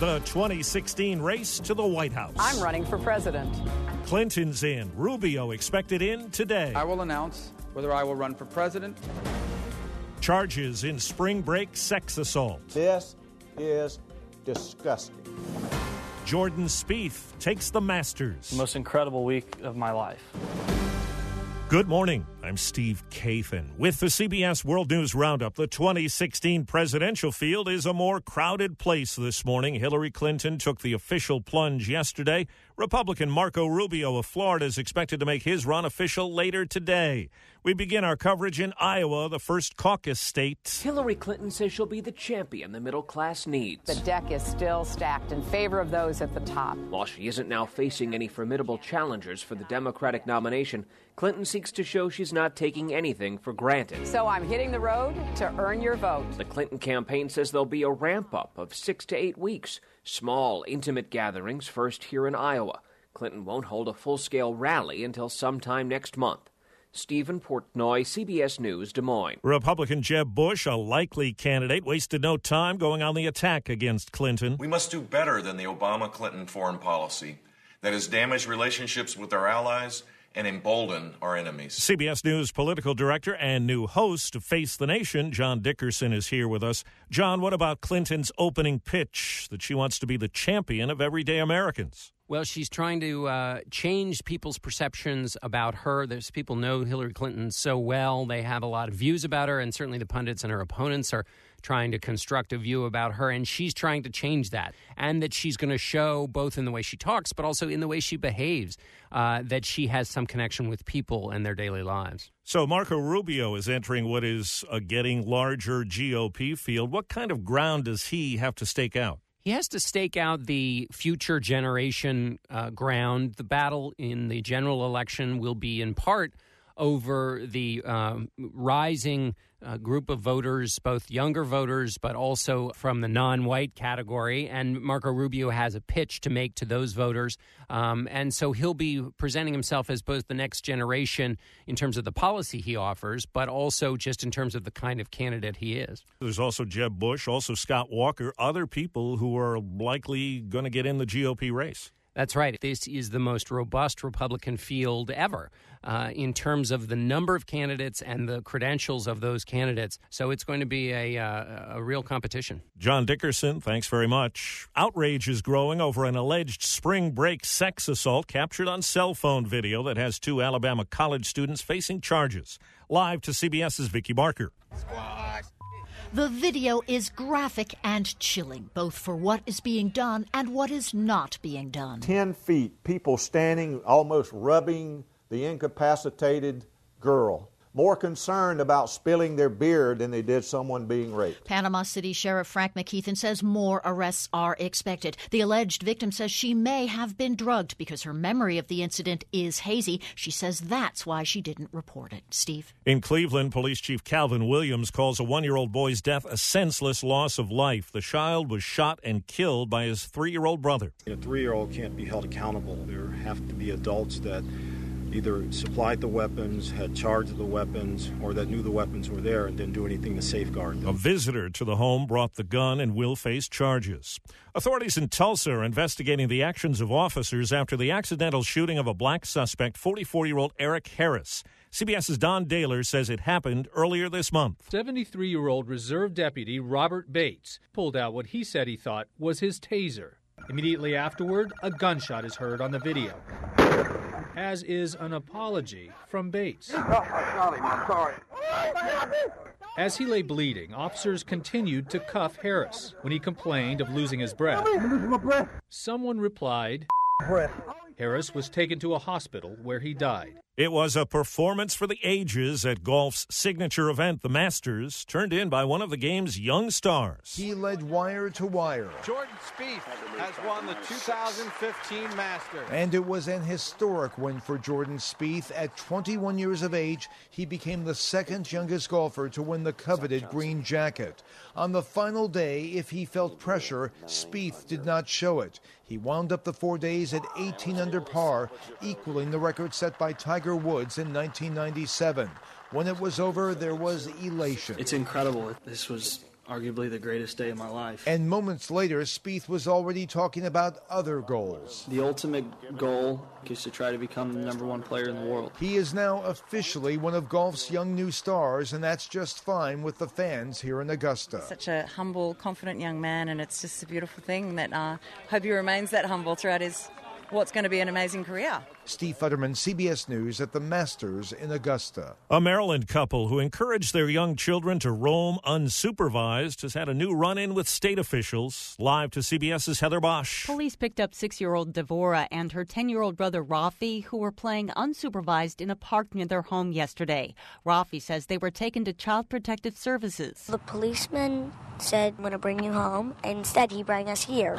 The 2016 race to the White House. I'm running for president. Clinton's in. Rubio expected in today. I will announce whether I will run for president. Charges in spring break sex assault. This is disgusting. Jordan Spieth takes the Masters. The most incredible week of my life. Good morning. I'm Steve Kathan. With the CBS World News Roundup, the 2016 presidential field is a more crowded place this morning. Hillary Clinton took the official plunge yesterday. Republican Marco Rubio of Florida is expected to make his run official later today. We begin our coverage in Iowa, the first caucus state. Hillary Clinton says she'll be the champion the middle class needs. The deck is still stacked in favor of those at the top. While she isn't now facing any formidable challengers for the Democratic nomination, Clinton seeks to show she's not taking anything for granted. So I'm hitting the road to earn your vote. The Clinton campaign says there'll be a ramp-up of 6 to 8 weeks. Small, intimate gatherings first here in Iowa. Clinton won't hold a full-scale rally until sometime next month. Stephen Portnoy, CBS News, Des Moines. Republican Jeb Bush, a likely candidate, wasted no time going on the attack against Clinton. We must do better than the Obama-Clinton foreign policy that has damaged relationships with our allies and embolden our enemies. CBS News political director and new host of Face the Nation, John Dickerson, is here with us. John, what about Clinton's opening pitch that she wants to be the champion of everyday Americans? Well, she's trying to change people's perceptions about her. There's people know Hillary Clinton so well. They have a lot of views about her, and certainly the pundits and her opponents are trying to construct a view about her, and she's trying to change that. And that she's going to show, both in the way she talks, but also in the way she behaves, that she has some connection with people and their daily lives. So Marco Rubio is entering what is a getting larger GOP field. What kind of ground does he have to stake out? He has to stake out the future generation ground. The battle in the general election will be in part over the rising group of voters, both younger voters, but also from the non-white category. And Marco Rubio has a pitch to make to those voters. And so he'll be presenting himself as both the next generation in terms of the policy he offers, but also just in terms of the kind of candidate he is. There's also Jeb Bush, also Scott Walker, other people who are likely going to get in the GOP race. That's right. This is the most robust Republican field ever in terms of the number of candidates and the credentials of those candidates. So it's going to be a real competition. John Dickerson, thanks very much. Outrage is growing over an alleged spring break sex assault captured on cell phone video that has 2 Alabama college students facing charges. Live to CBS's Vicki Barker. The video is graphic and chilling, both for what is being done and what is not being done. 10 feet, people standing, almost rubbing the incapacitated girl. More concerned about spilling their beer than they did someone being raped. Panama City Sheriff Frank McKeithen says more arrests are expected. The alleged victim says she may have been drugged because her memory of the incident is hazy. She says that's why she didn't report it. Steve? In Cleveland, Police Chief Calvin Williams calls a 1-year-old boy's death a senseless loss of life. The child was shot and killed by his 3-year-old brother. A 3-year-old can't be held accountable. There have to be adults that either supplied the weapons, had charge of the weapons, or that knew the weapons were there and didn't do anything to safeguard them. A visitor to the home brought the gun and will face charges. Authorities in Tulsa are investigating the actions of officers after the accidental shooting of a black suspect, 44-year-old Eric Harris. CBS's Don Daler says it happened earlier this month. 73-year-old Reserve Deputy Robert Bates pulled out what he said he thought was his taser. Immediately afterward, a gunshot is heard on the video, as is an apology from Bates. I'm sorry. As he lay bleeding, officers continued to cuff Harris. When he complained of losing his breath, someone replied, Harris was taken to a hospital where he died. It was a performance for the ages at golf's signature event, the Masters, turned in by one of the game's young stars. He led wire to wire. Jordan Spieth has won the 2015 Masters. And it was an historic win for Jordan Spieth. At 21 years of age, he became the second youngest golfer to win the coveted green jacket. On the final day, if he felt pressure, Spieth did not show it. He wound up the 4 days at 18 under par, equaling the record set by Tiger Woods in 1997. When it was over, there was elation. It's incredible. This was arguably the greatest day of my life. And moments later, Spieth was already talking about other goals. The ultimate goal is to try to become the number one player in the world. He is now officially one of golf's young new stars, and that's just fine with the fans here in Augusta. Such a humble, confident young man, and it's just a beautiful thing that I hope he remains that humble throughout what's going to be an amazing career. Steve Futterman, CBS News at the Masters in Augusta. A Maryland couple who encouraged their young children to roam unsupervised has had a new run-in with state officials. Live to CBS's Heather Bosch. Police picked up 6-year-old Devora and her 10-year-old brother Rafi, who were playing unsupervised in a park near their home yesterday. Rafi says they were taken to Child Protective Services. The policeman said, "I'm going to bring you home," and instead he brought us here.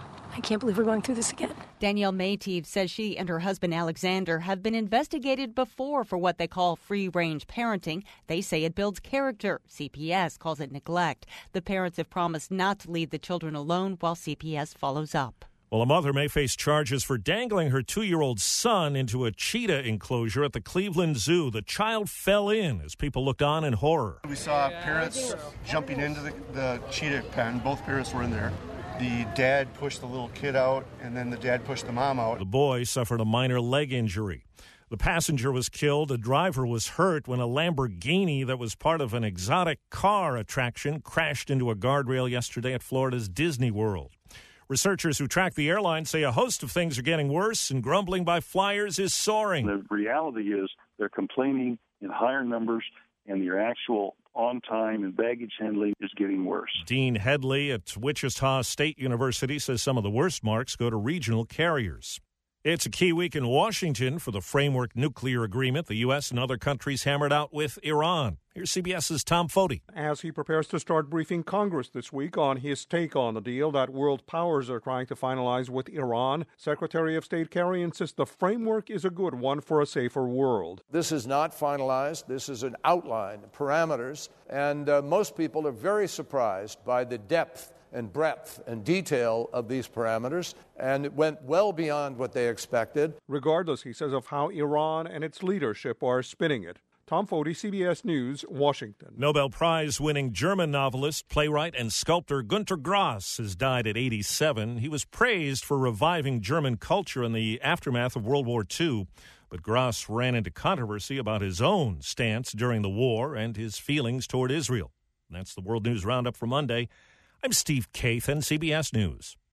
I can't believe we're going through this again. Danielle Maytive says she and her husband Alexander have been investigated before for what they call free-range parenting. They say it builds character. CPS calls it neglect. The parents have promised not to leave the children alone while CPS follows up. Well, a mother may face charges for dangling her 2-year-old son into a cheetah enclosure at the Cleveland Zoo. The child fell in as people looked on in horror. We saw parents jumping into the cheetah pen. Both parents were in there. The dad pushed the little kid out, and then the dad pushed the mom out. The boy suffered a minor leg injury. The passenger was killed. The driver was hurt when a Lamborghini that was part of an exotic car attraction crashed into a guardrail yesterday at Florida's Disney World. Researchers who track the airline say a host of things are getting worse, and grumbling by flyers is soaring. The reality is they're complaining in higher numbers, and your actual on-time and baggage handling is getting worse. Dean Headley at Wichita State University says some of the worst marks go to regional carriers. It's a key week in Washington for the framework nuclear agreement the U.S. and other countries hammered out with Iran. Here's CBS's Tom Foti. As he prepares to start briefing Congress this week on his take on the deal that world powers are trying to finalize with Iran, Secretary of State Kerry insists the framework is a good one for a safer world. This is not finalized. This is an outline, parameters, and most people are very surprised by the depth and breadth and detail of these parameters, and it went well beyond what they expected. Regardless, he says, of how Iran and its leadership are spinning it. Tom Foti, CBS News, Washington. Nobel Prize-winning German novelist, playwright, and sculptor Günter Grass has died at 87. He was praised for reviving German culture in the aftermath of World War II, but Grass ran into controversy about his own stance during the war and his feelings toward Israel. That's the World News Roundup for Monday. I'm Steve Kathan, CBS News.